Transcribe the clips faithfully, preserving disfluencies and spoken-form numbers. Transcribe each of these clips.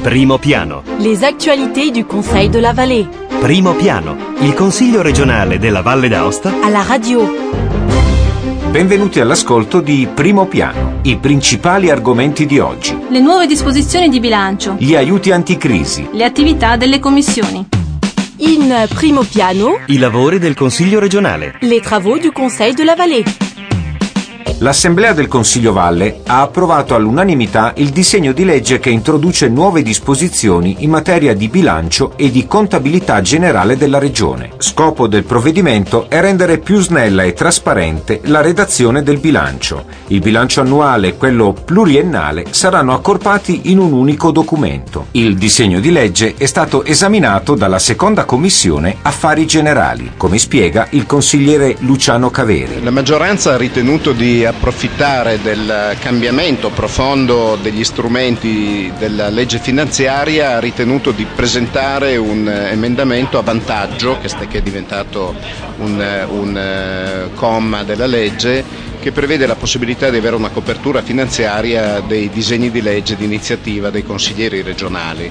Primo piano. Les actualités du Conseil de la Vallée. Primo piano. Il Consiglio regionale della Valle d'Aosta alla radio. Benvenuti all'ascolto di Primo piano. I principali argomenti di oggi. Le nuove disposizioni di bilancio. Gli aiuti anticrisi. Le attività delle commissioni. In primo piano, i lavori del Consiglio regionale. les travaux du Conseil de la Vallée. L'Assemblea del Consiglio Valle ha approvato all'unanimità il disegno di legge che introduce nuove disposizioni in materia di bilancio e di contabilità generale della Regione. Scopo del provvedimento è rendere più snella e trasparente la redazione del bilancio. Il bilancio annuale e quello pluriennale saranno accorpati in un unico documento. Il disegno di legge è stato esaminato dalla seconda commissione Affari Generali, come spiega il consigliere Luciano Caveri. La maggioranza ha ritenuto di approfittare del cambiamento profondo degli strumenti della legge finanziaria, ha ritenuto di presentare un emendamento a vantaggio, che è diventato un, un comma della legge, che prevede la possibilità di avere una copertura finanziaria dei disegni di legge di iniziativa dei consiglieri regionali.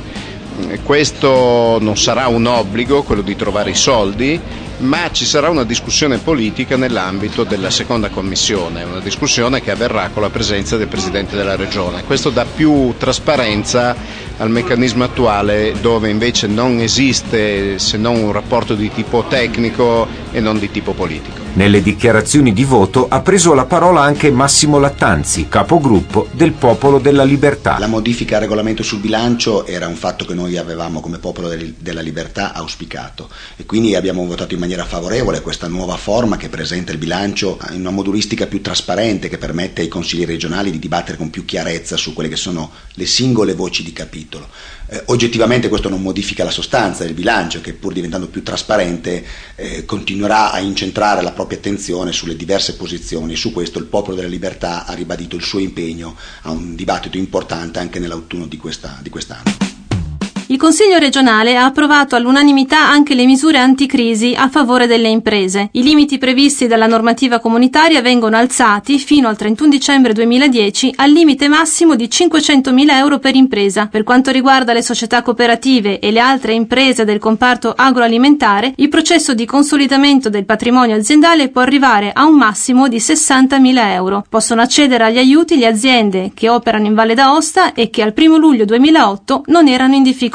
Questo non sarà un obbligo, quello di trovare i soldi, ma ci sarà una discussione politica nell'ambito della seconda commissione, una discussione che avverrà con la presenza del Presidente della Regione. Questo dà più trasparenza al meccanismo attuale, dove invece non esiste se non un rapporto di tipo tecnico e non di tipo politico. Nelle dichiarazioni di voto ha preso la parola anche Massimo Lattanzi, capogruppo del Popolo della Libertà. La modifica al regolamento sul bilancio era un fatto che noi avevamo come Popolo della Libertà auspicato e quindi abbiamo votato in maniera favorevole a questa nuova forma che presenta il bilancio in una modulistica più trasparente, che permette ai consiglieri regionali di dibattere con più chiarezza su quelle che sono le singole voci di capitolo. Eh, oggettivamente questo non modifica la sostanza del bilancio, che pur diventando più trasparente eh, continuerà a incentrare la propria attenzione sulle diverse posizioni. Su questo il Popolo della Libertà ha ribadito il suo impegno a un dibattito importante anche nell'autunno di, questa, di quest'anno. Il Consiglio regionale ha approvato all'unanimità anche le misure anticrisi a favore delle imprese. I limiti previsti dalla normativa comunitaria vengono alzati fino al trentuno dicembre duemiladieci al limite massimo di cinquecentomila euro per impresa. Per quanto riguarda le società cooperative e le altre imprese del comparto agroalimentare, il processo di consolidamento del patrimonio aziendale può arrivare a un massimo di sessantamila euro. Possono accedere agli aiuti le aziende che operano in Valle d'Aosta e che al primo luglio duemilaotto non erano in difficoltà.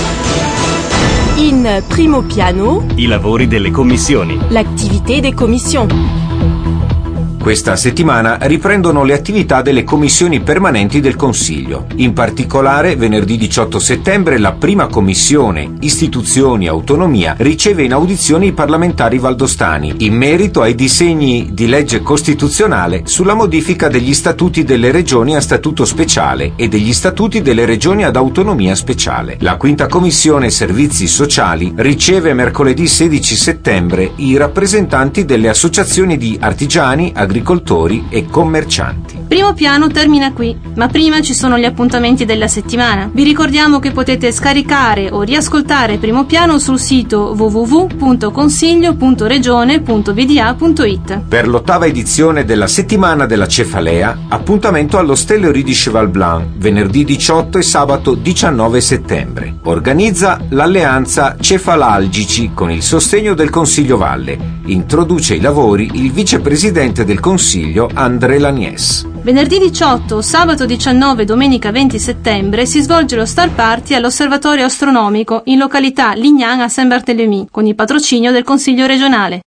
In primo piano, i lavori delle commissioni. l'activité des commissions. Questa settimana riprendono le attività delle commissioni permanenti del Consiglio. In particolare, venerdì diciotto settembre, la prima commissione, Istituzioni e Autonomia, riceve in audizione i parlamentari valdostani in merito ai disegni di legge costituzionale sulla modifica degli statuti delle regioni a statuto speciale e degli statuti delle regioni ad autonomia speciale. La quinta commissione Servizi Sociali riceve mercoledì sedici settembre i rappresentanti delle associazioni di artigiani, agricoltori, agricoltori e commercianti. Primo piano termina qui, ma prima ci sono gli appuntamenti della settimana. Vi ricordiamo che potete scaricare o riascoltare Primo piano sul sito w w w punto consiglio punto regione punto v d a punto i t. Per l'ottava edizione della settimana della cefalea, appuntamento allo Stelliori di Cheval Blanc, venerdì diciotto e sabato diciannove settembre. Organizza l'Alleanza Cefalalgici con il sostegno del Consiglio Valle. Introduce i lavori il vicepresidente del Consiglio André Lanies. Venerdì diciotto, sabato diciannove e domenica venti settembre si svolge lo Star Party all'Osservatorio Astronomico in località Lignan a Saint-Barthélemy con il patrocinio del Consiglio regionale.